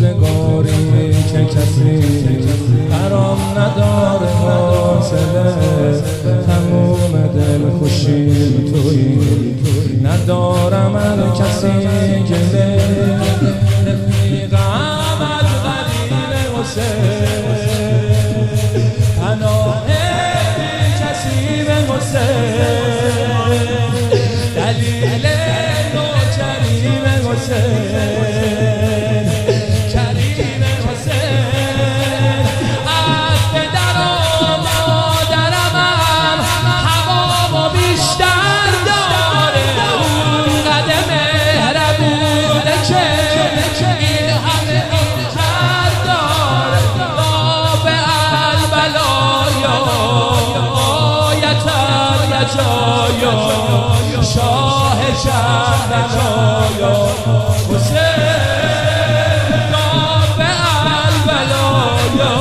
روزگاری که کسی حرام نداره حاصله تموم دل خوشی توی ندارم از کسی گله رفیقم از قلیل حسین پناه کسی به حسین دلیل نوکری به حسین کریم حسین از پدر و مادرمم هوا بیشتر داره اونقدر مهربونه که این همه اینتر داره باب البلایا آیتر رجایا شاه کربلایا حسین باب البلایا